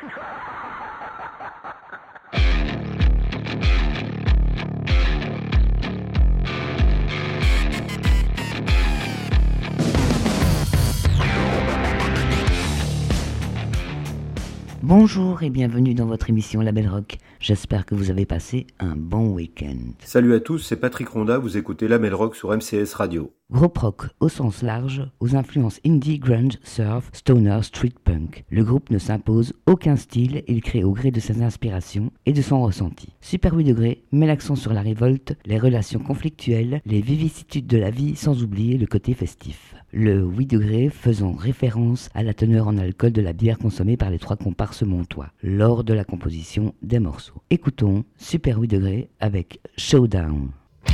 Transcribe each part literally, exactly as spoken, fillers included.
Bonjour et bienvenue dans votre émission Label Rock. J'espère que vous avez passé un bon week-end. Salut à tous, c'est Patrick Ronda, vous écoutez Label Rock sur M C S Radio. Groupe rock au sens large, aux influences indie, grunge, surf, stoner, street punk. Le groupe ne s'impose aucun style, il crée au gré de ses inspirations et de son ressenti. Super huit degrés met l'accent sur la révolte, les relations conflictuelles, les vicissitudes de la vie sans oublier le côté festif. Le huit degrés faisant référence à la teneur en alcool de la bière consommée par les trois comparses montois lors de la composition des morceaux. Écoutons Super huit degrés avec Showdown.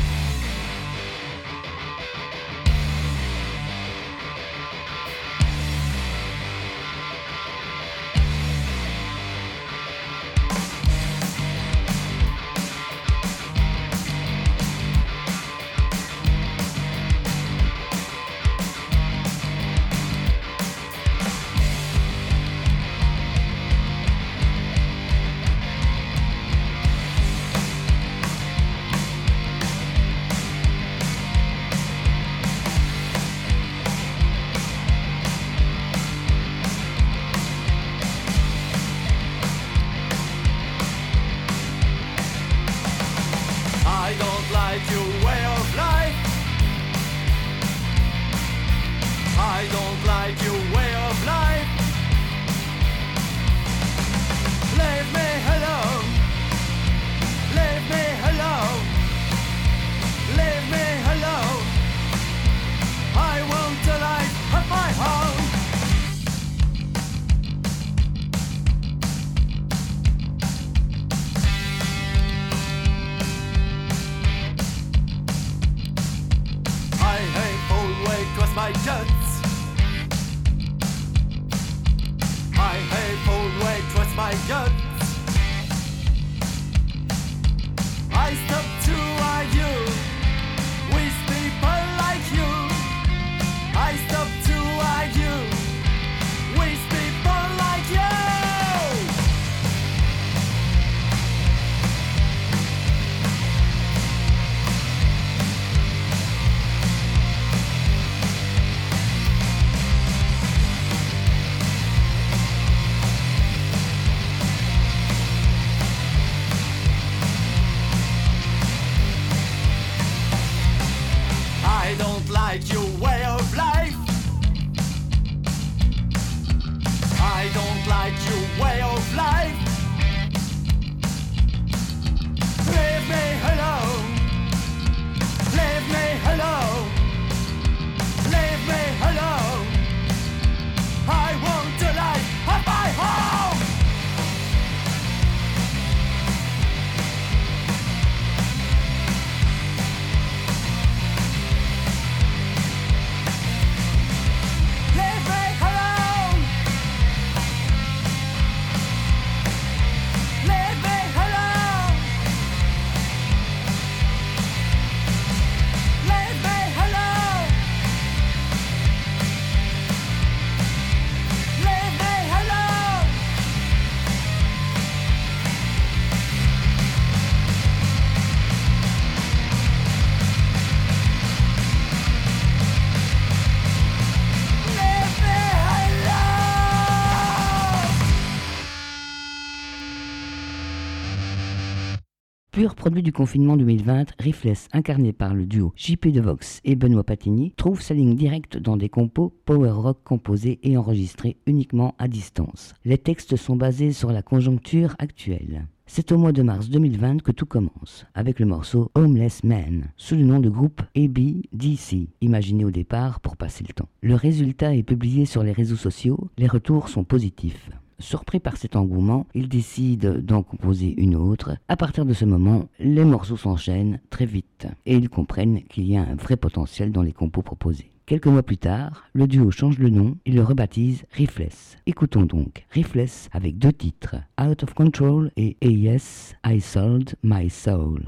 Pur produit du confinement deux mille vingt, Riffless, incarné par le duo J P Devox et Benoît Patigny, trouve sa ligne directe dans des compos power rock composés et enregistrés uniquement à distance. Les textes sont basés sur la conjoncture actuelle. C'est au mois de mars deux mille vingt que tout commence, avec le morceau Homeless Man, sous le nom de groupe A B D C, imaginé au départ pour passer le temps. Le résultat est publié sur les réseaux sociaux, les retours sont positifs. Surpris par cet engouement, ils décident d'en composer une autre. À partir de ce moment, les morceaux s'enchaînent très vite et ils comprennent qu'il y a un vrai potentiel dans les compos proposés. Quelques mois plus tard, le duo change le nom et le rebaptise Riffless. Écoutons donc Riffless avec deux titres, Out of Control et A Yes, I Sold My Soul.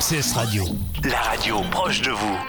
C S Radio, la radio proche de vous.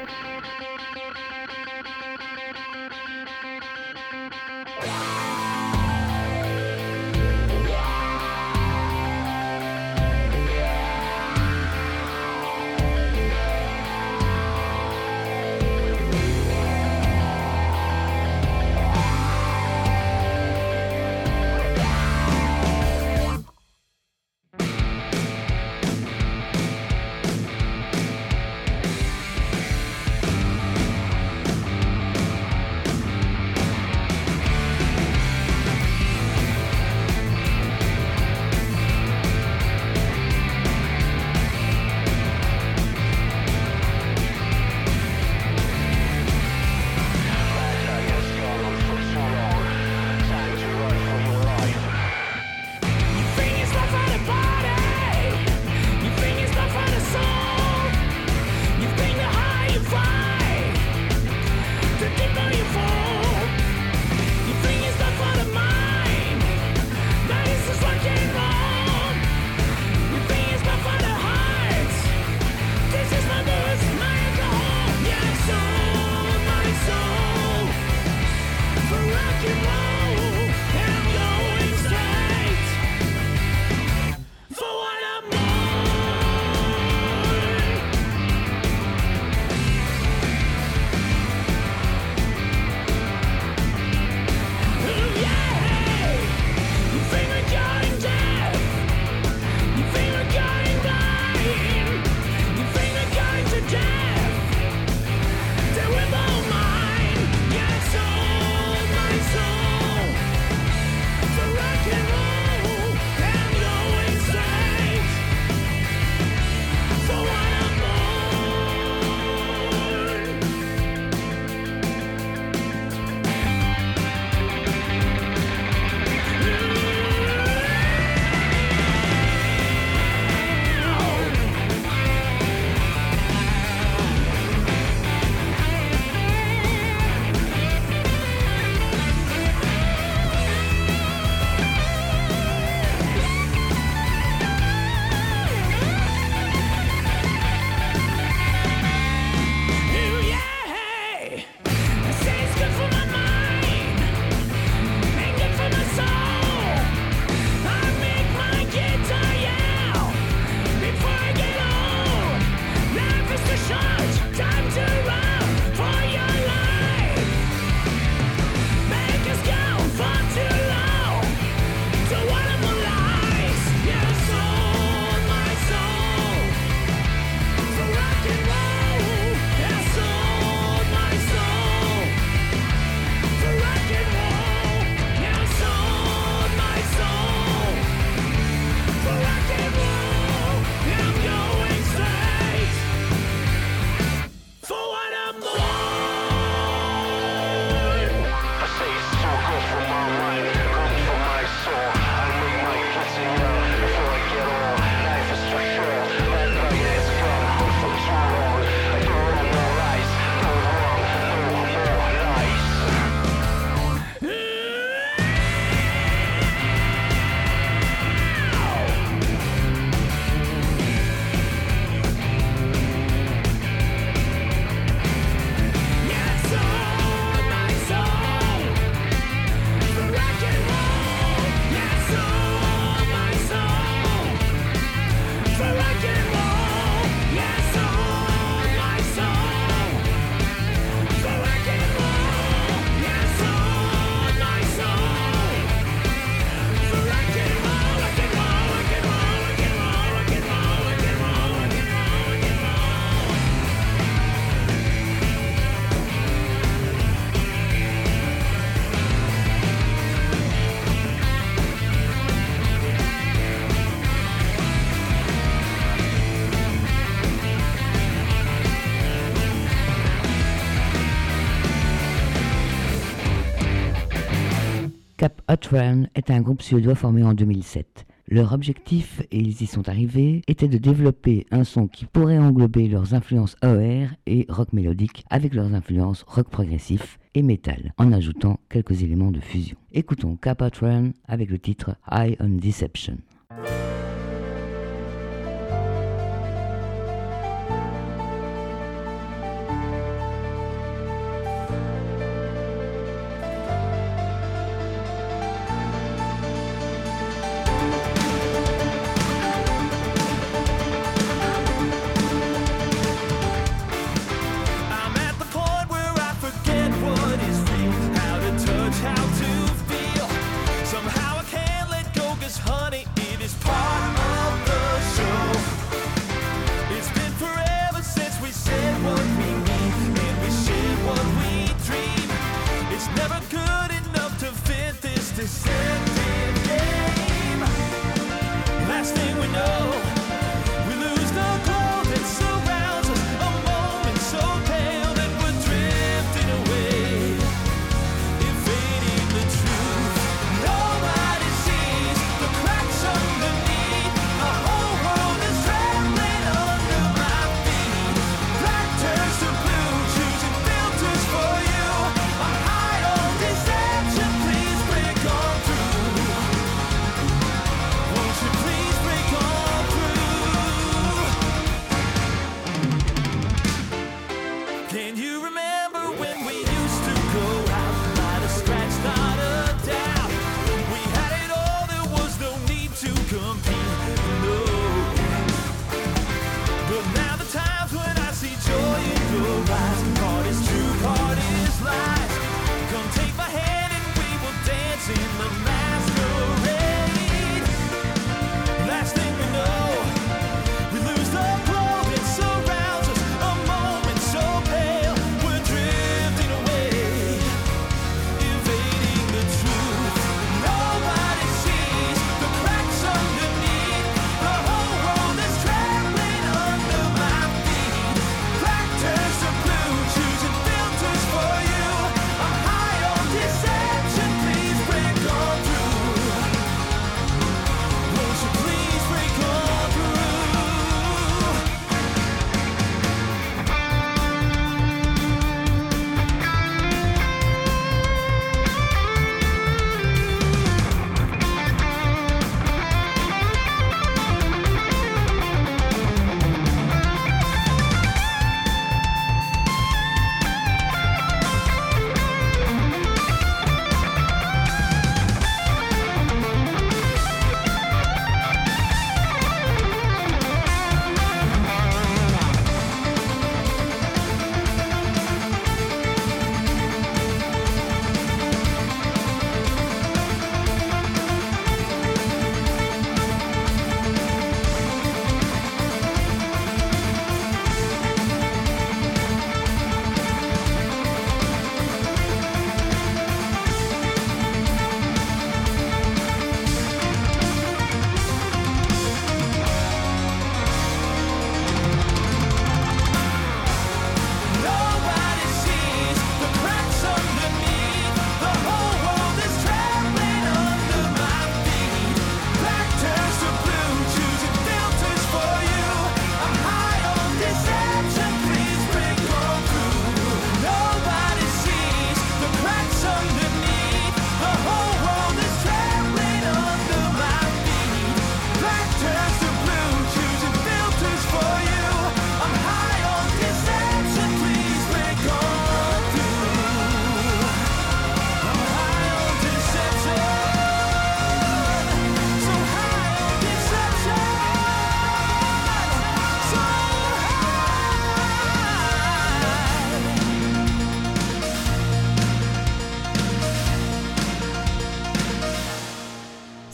Cap Hot Run est un groupe suédois formé en deux mille sept. Leur objectif, et ils y sont arrivés, était de développer un son qui pourrait englober leurs influences O R et rock mélodique avec leurs influences rock progressif et metal, en ajoutant quelques éléments de fusion. Écoutons Cap Hot Run avec le titre High on Deception.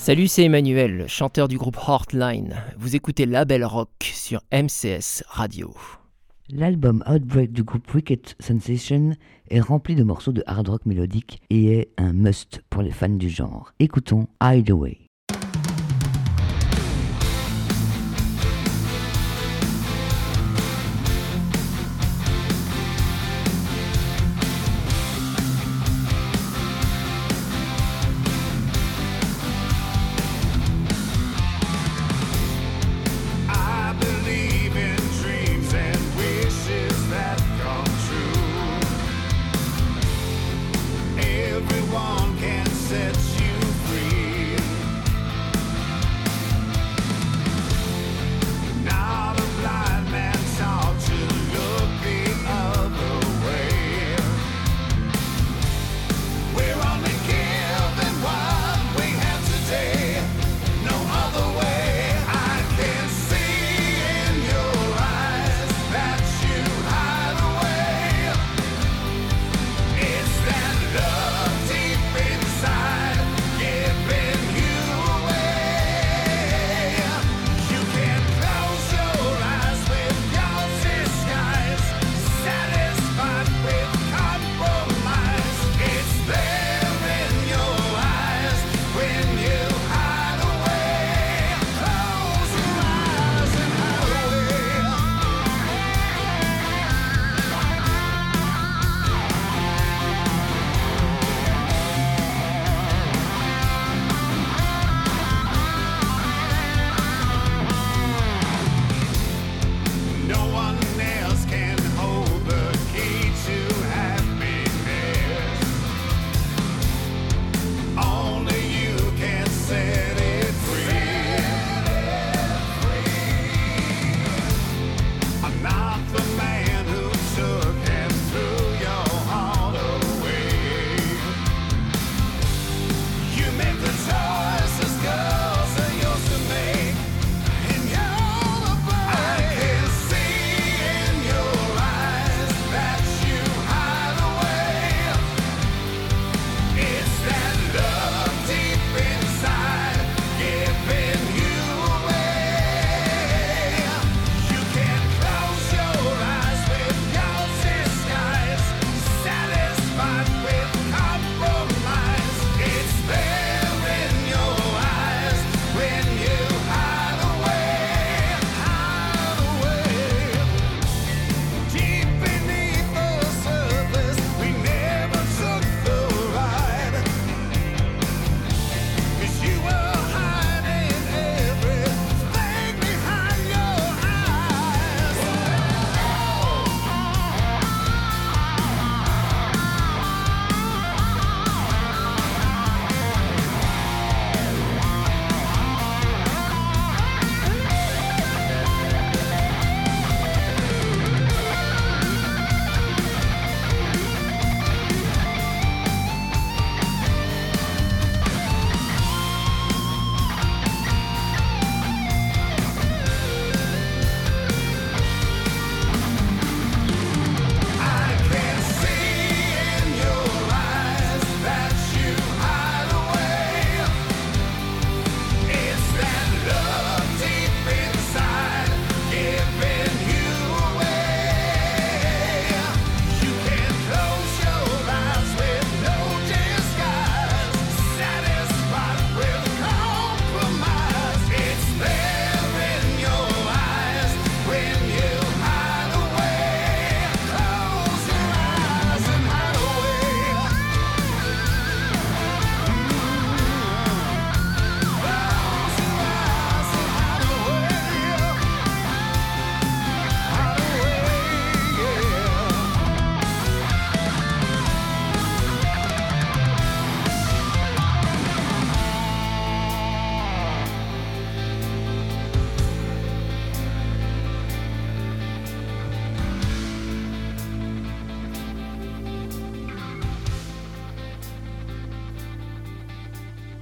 Salut, c'est Emmanuel, chanteur du groupe Heartline. Vous écoutez Label Rock sur M C S Radio. L'album Outbreak du groupe Wicked Sensation est rempli de morceaux de hard rock mélodique et est un must pour les fans du genre. Écoutons Hideaway. Everyone can set you free.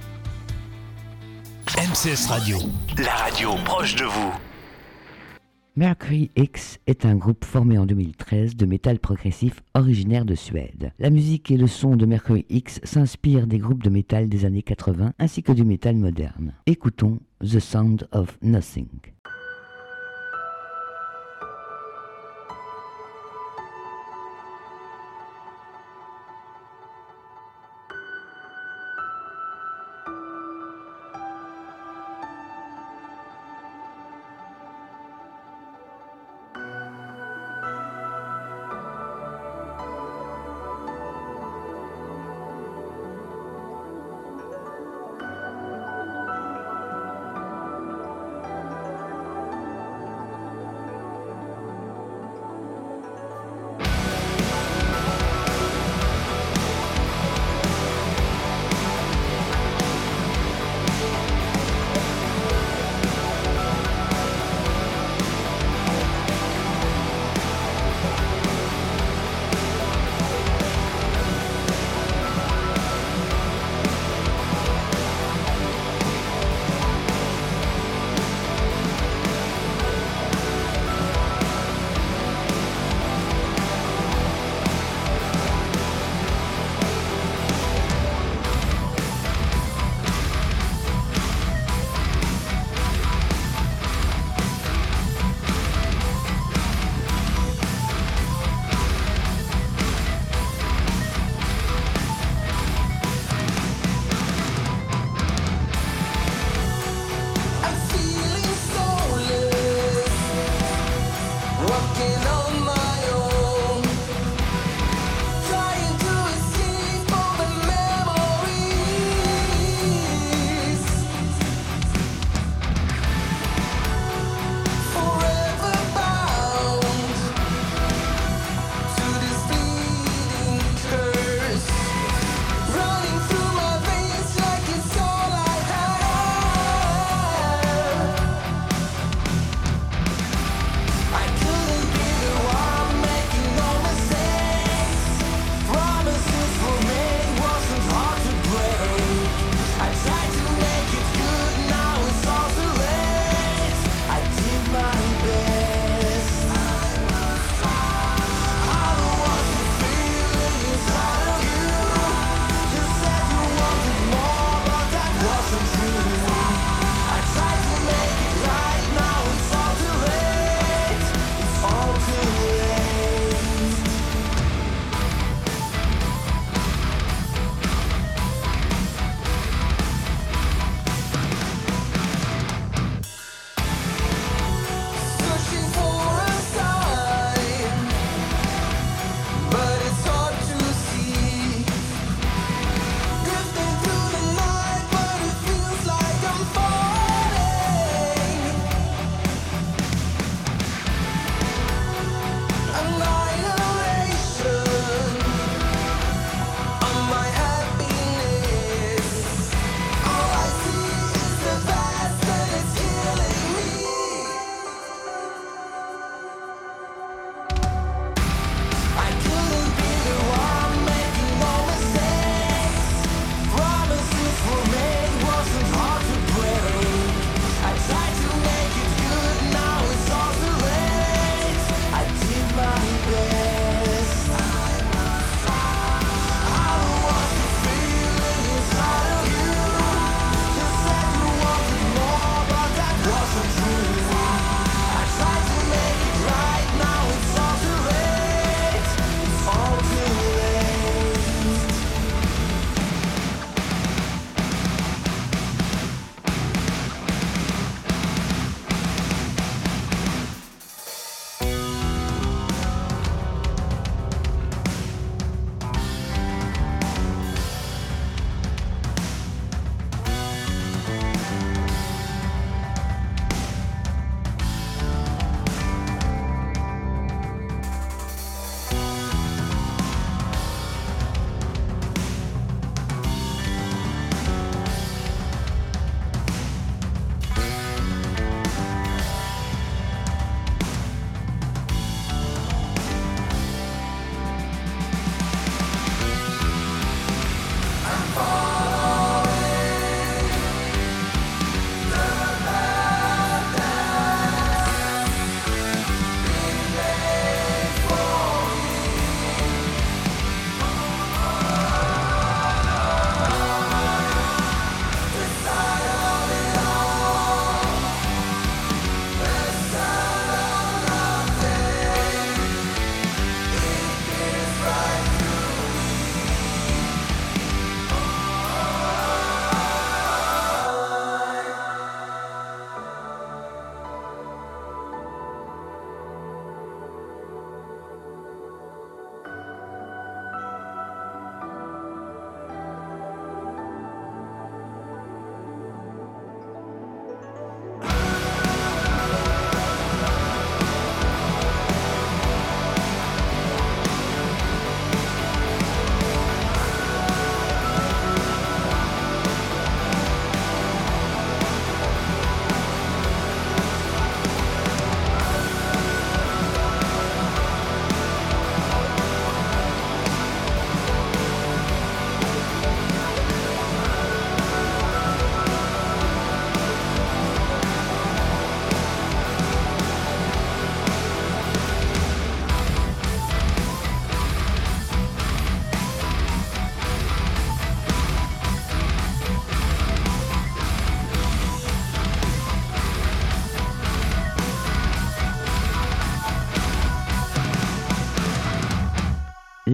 M C S Radio, la radio proche de vous. Mercury X est un groupe formé en deux mille treize de métal progressif originaire de Suède. La musique et le son de Mercury X s'inspirent des groupes de métal des années quatre-vingts ainsi que du métal moderne. Écoutons The Sound of Nothing.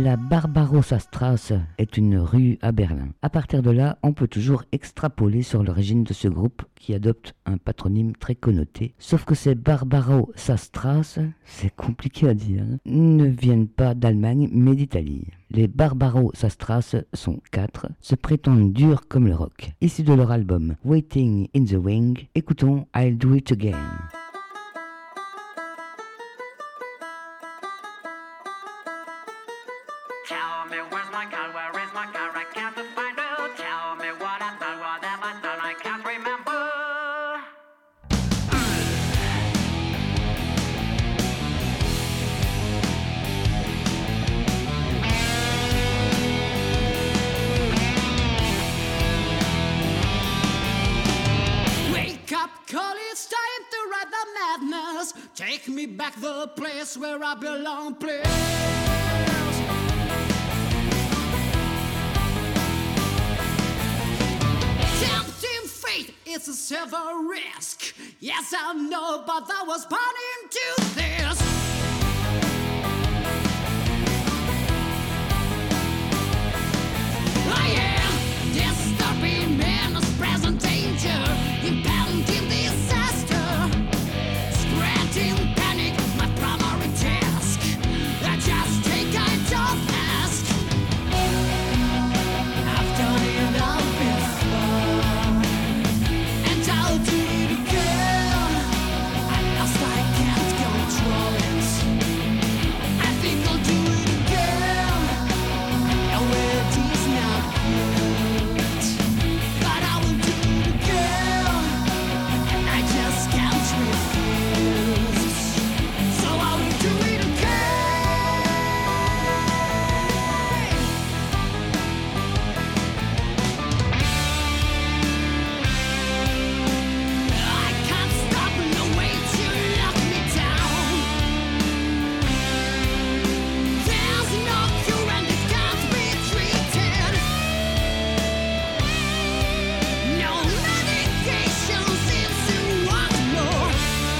La Barbarossa-Straße est une rue à Berlin. À partir de là, on peut toujours extrapoler sur l'origine de ce groupe qui adopte un patronyme très connoté. Sauf que ces Barbarossa-Straße, c'est compliqué à dire, hein, ne viennent pas d'Allemagne mais d'Italie. Les Barbarossa-Straße sont quatre, se prétendent durs comme le rock. Issus de leur album Waiting in the Wing, écoutons I'll Do It Again. Tell me where's my car, where is my car, I can't find it. Tell me what I've done, what have I done, I can't remember. Wake up, call, it's time to ride the madness. Take me back the place where I belong, please. Tempting fate, it's a silver risk. Yes, I know, but I was born into this. I am disturbing menace, present danger, impending disaster, spreading panic, my primary task. I just take it to ask. I've done it all before, and I'll do it again. At last I can't control it. I think I'll do it again. And where it is not good, but I will do it again. And I just can't refuse. So I will do it again. I can't stop, no way to lock me down. There's no cure and it can't be treated. No medication seems to want more.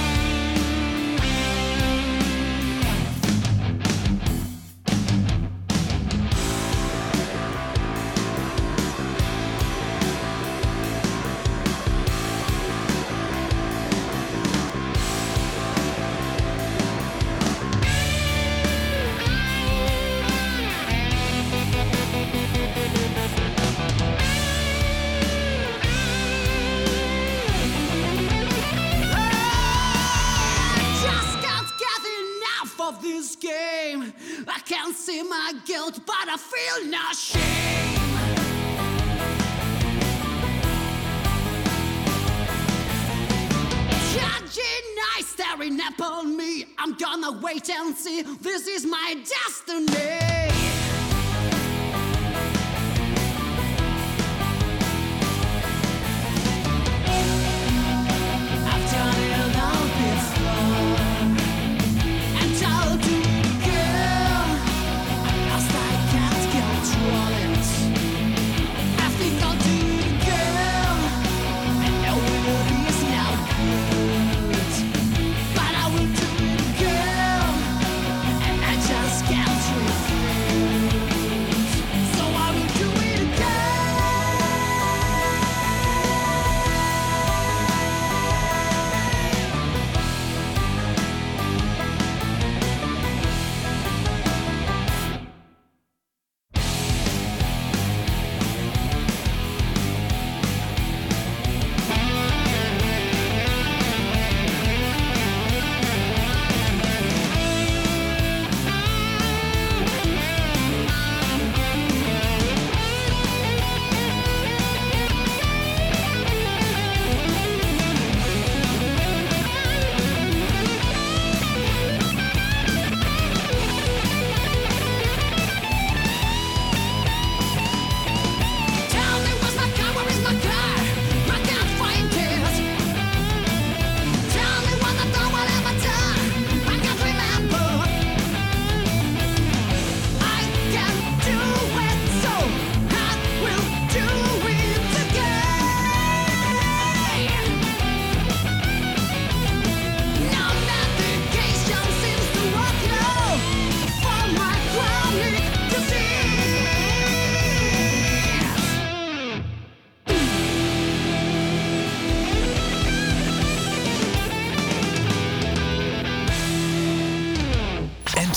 I just can't get enough of this game. I can't see my guilt, but I feel no shame. Judging eyes staring upon me, I'm gonna wait and see. This is my destiny. I've done it all before, and I'll do it again. At last I can't control it. I think I'll do it again. I know it is not good, but I will do it again. And I just can't refuse.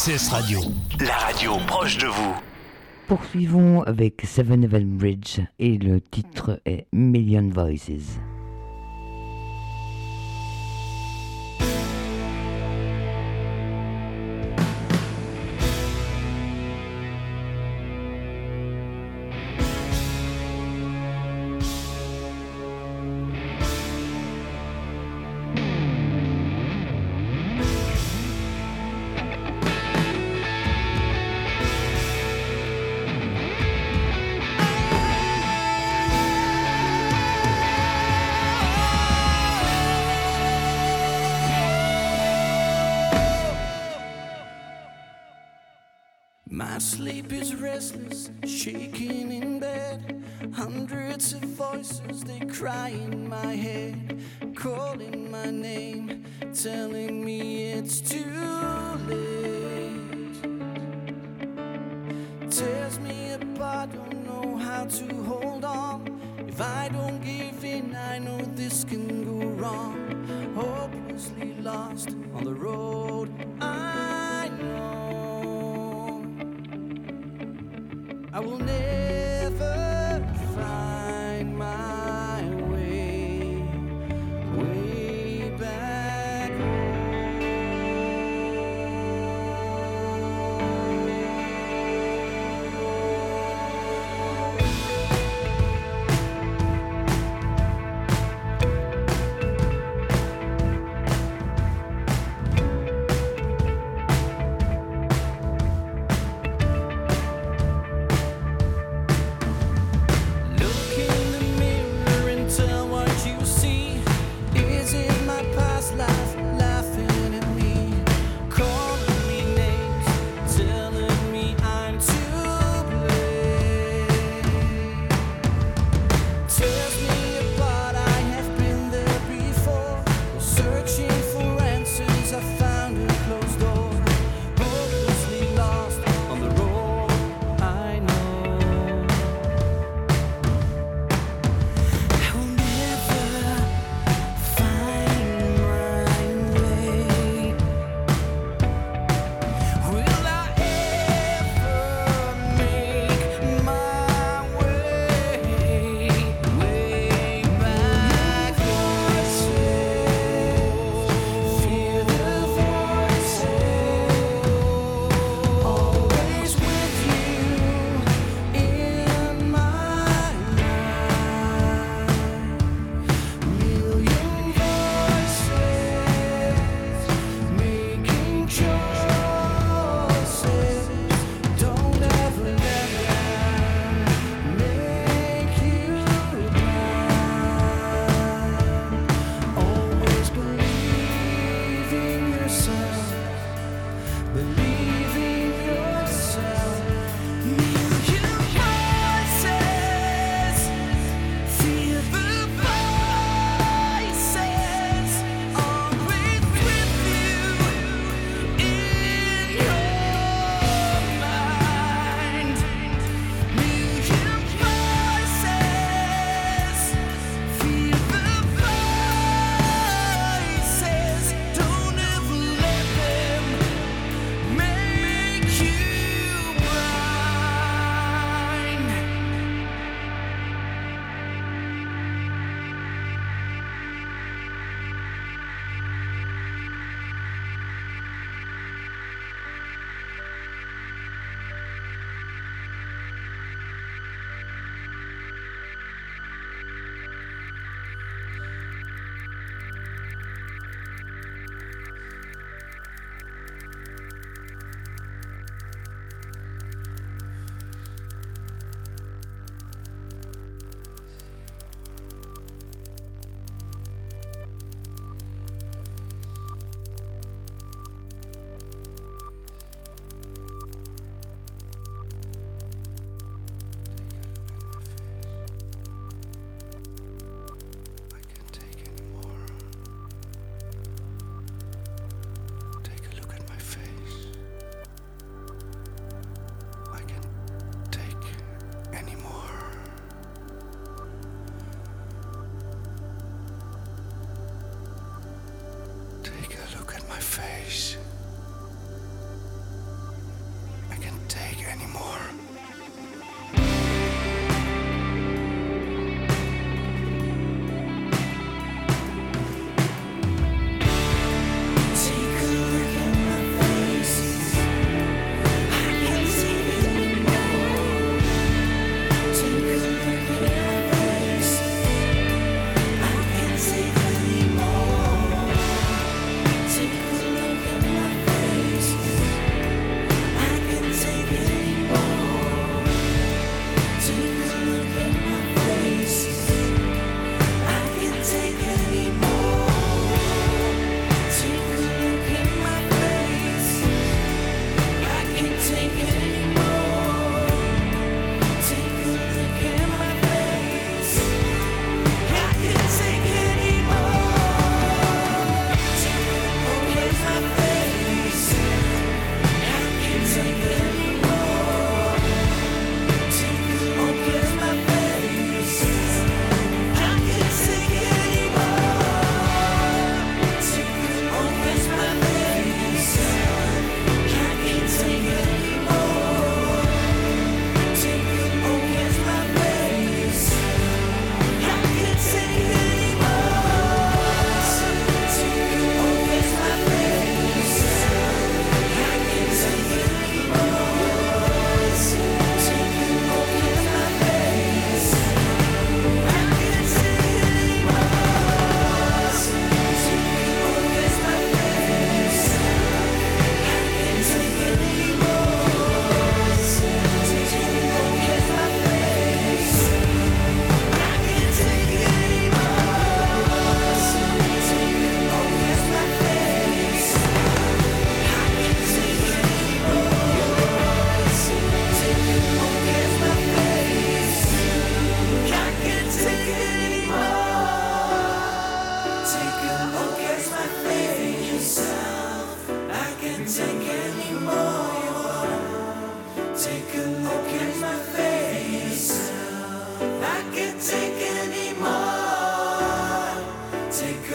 C S Radio, la radio proche de vous. Poursuivons avec Seven Heaven Bridge et le titre est Million Voices. My sleep is restless, shaking in bed. Hundreds of voices, they cry in my head, calling my name, telling me it's too late. Tears me apart, don't know how to hold on. If I don't give in, I know this can go wrong. Hopelessly lost on the road, I know I will never find my way, way back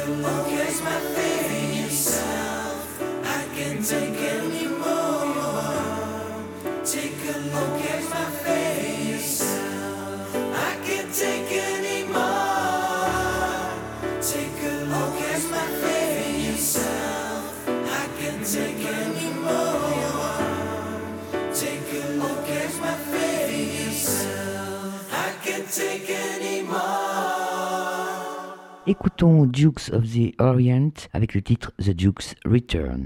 a look at my face. I can't take any more. Take a look at my face. I can't take any more. Take a look at my face. I can't take any more. Take a look at my face. I can't take any more. Écoutons Dukes of the Orient avec le titre The Duke's Return.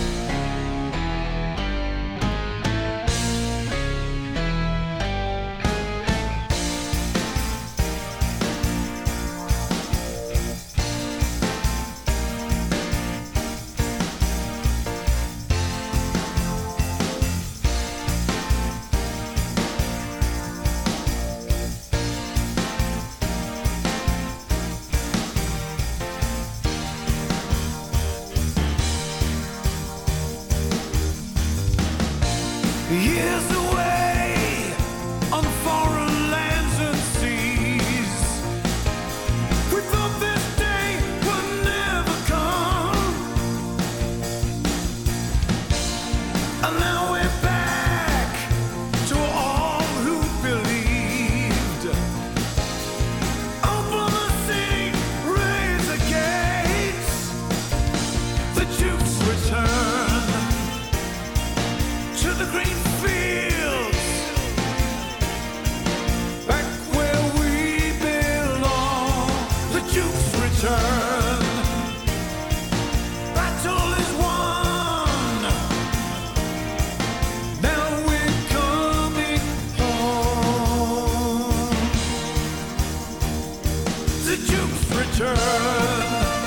Years away on foreign lands and seas, we thought this day would never come, and now we're back to all who believed. Open the city, raise the gates, the Duke's return to the green fields, back where we belong. The Duke's return. Battle is won. Now we're coming home. The Duke's return.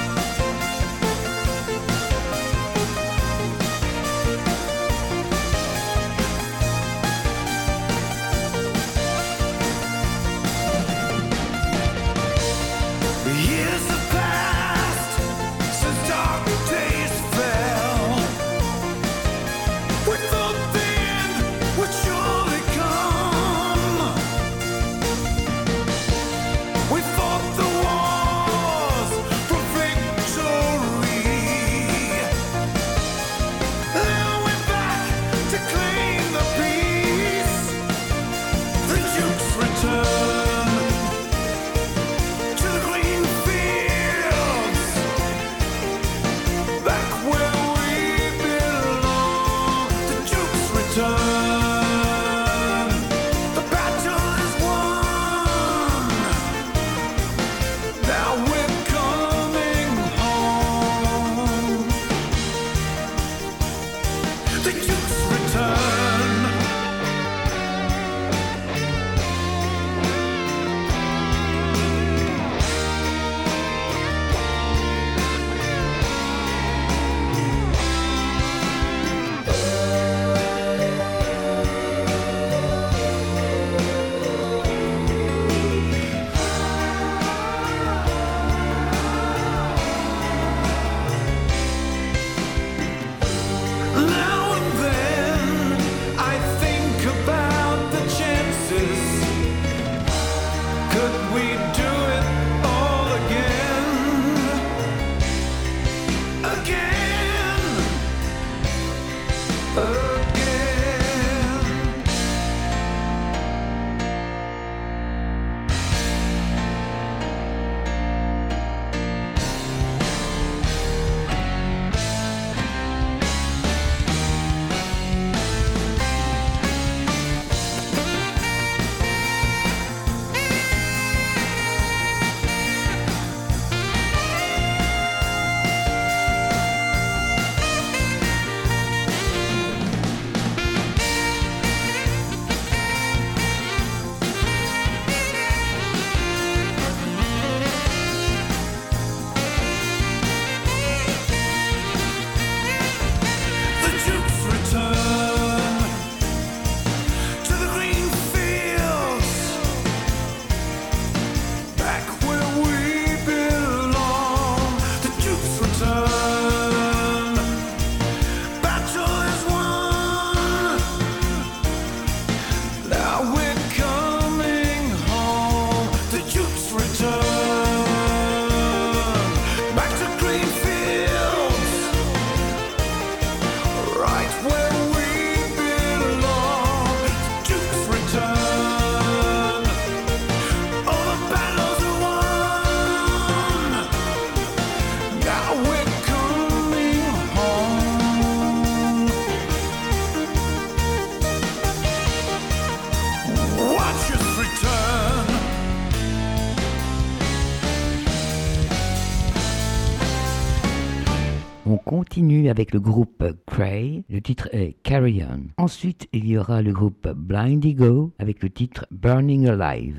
Years have passed since dark days fell. We thought the end would surely come. We fought the wars On continue avec le groupe Cray, le titre est Carry On. Ensuite, il y aura le groupe Blind Ego avec le titre Burning Alive.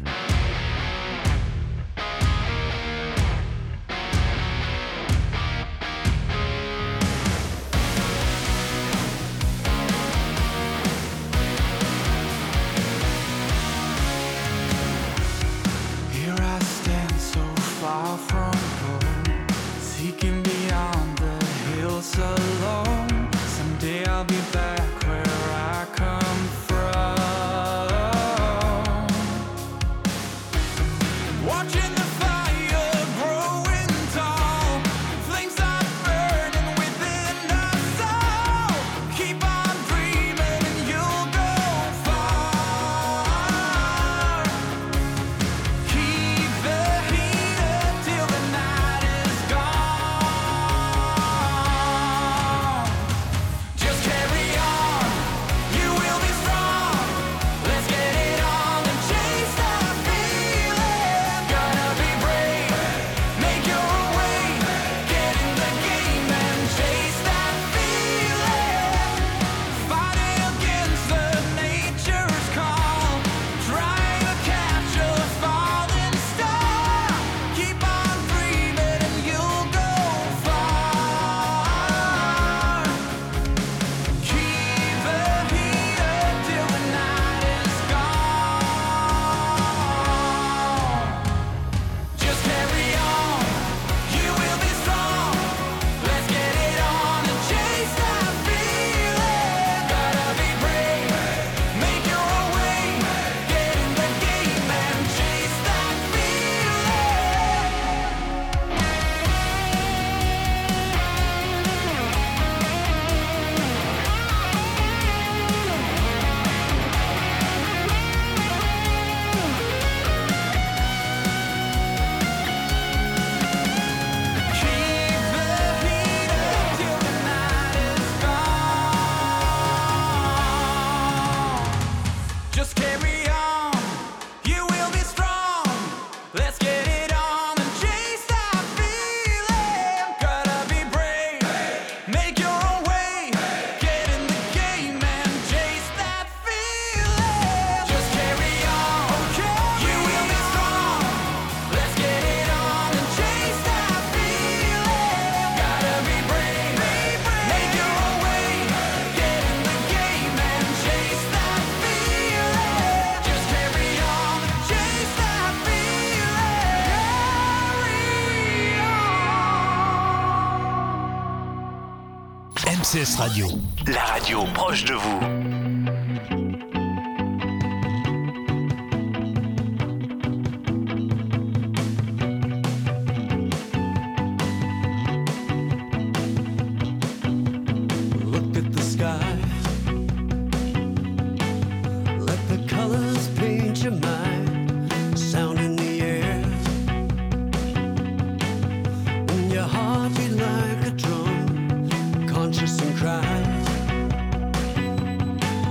Here I stand so far from home, seeking beyond the hills alone. Someday I'll be back where I come from. Watching the fire growing tall, flames are burning within us all. Keep on dreaming and you'll go far. Keep the heat up till the night is gone. Just carry on, you will be strong. Let's get it on and chase that feeling. Gotta be brave, make your way, get in the game and chase that feeling. Fighting against the nature's call, trying to catch a falling star. Keep on dreaming and you'll go far. Keep the heat up till the night is gone. Just carry on, you will be strong. Let's get it on and chase that feeling. Gotta be brave, make your way, get in the game and chase that feeling. Keep the heat up till the night is gone. Just carry on, you will be strong. Let's get it on and chase that feeling. Gotta be brave, make your own way, get in the game and chase that feeling. Just carry on, you will be strong. Let's get it on and chase that feeling. Gotta be brave, make your own way, get in the game and chase that feeling. Just carry on, chase that feeling. M C S Radio, la radio proche de vous. Look at the sky. Let the colors paint your mind. Sound in the air. And your heart beat like a drum, conscious and cry.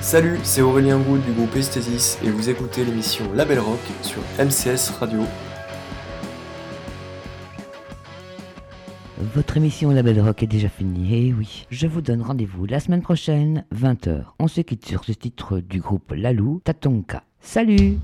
Salut, c'est Aurélien Goud du groupe Esthesis et vous écoutez l'émission Label Rock sur M C S Radio. Votre émission Label Rock est déjà finie, et oui. Je vous donne rendez-vous la semaine prochaine, vingt heures. On se quitte sur ce titre du groupe Lalou, Tatonka. Salut!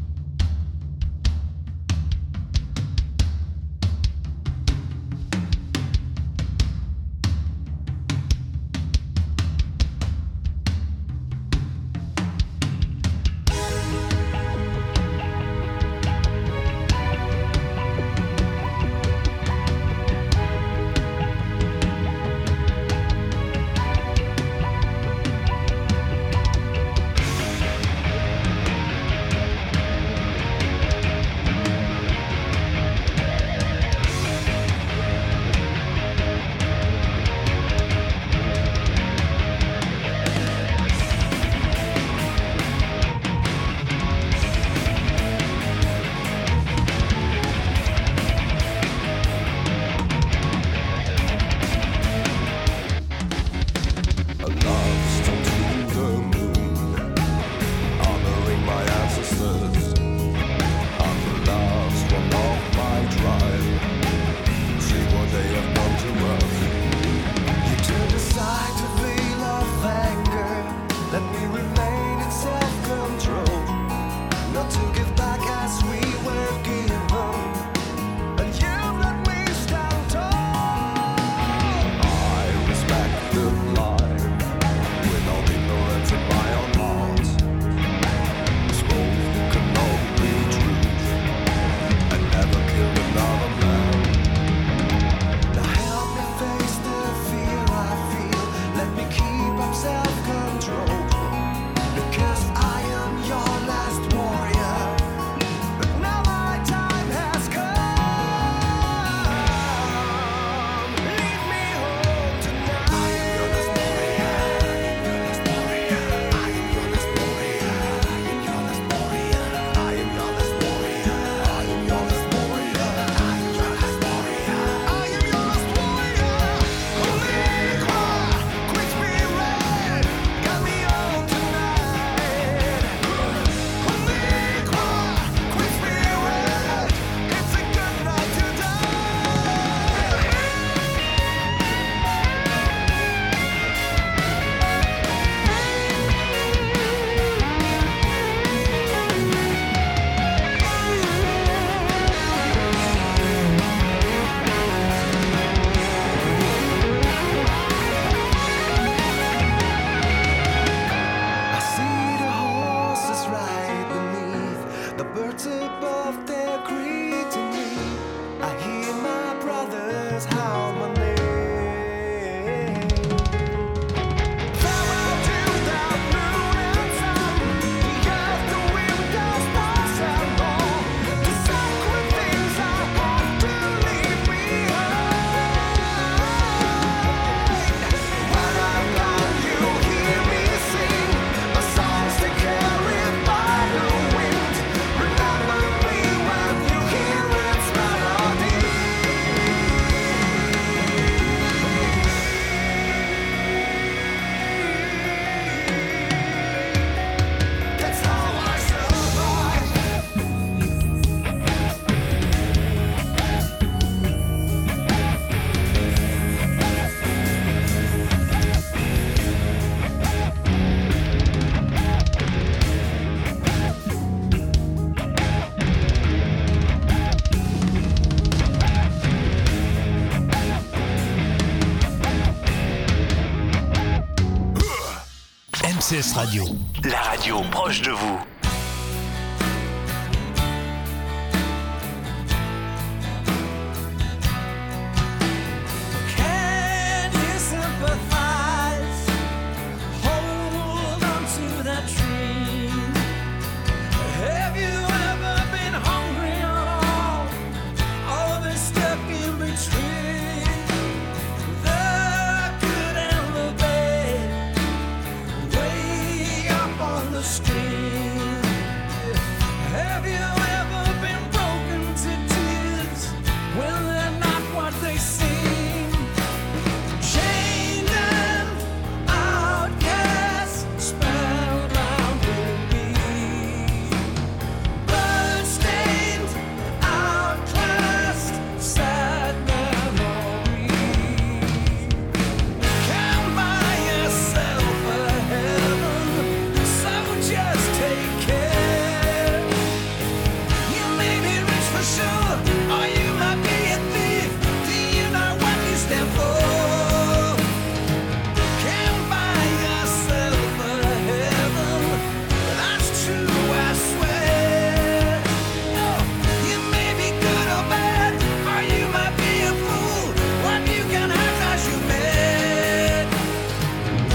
M C S Radio, la radio proche de vous.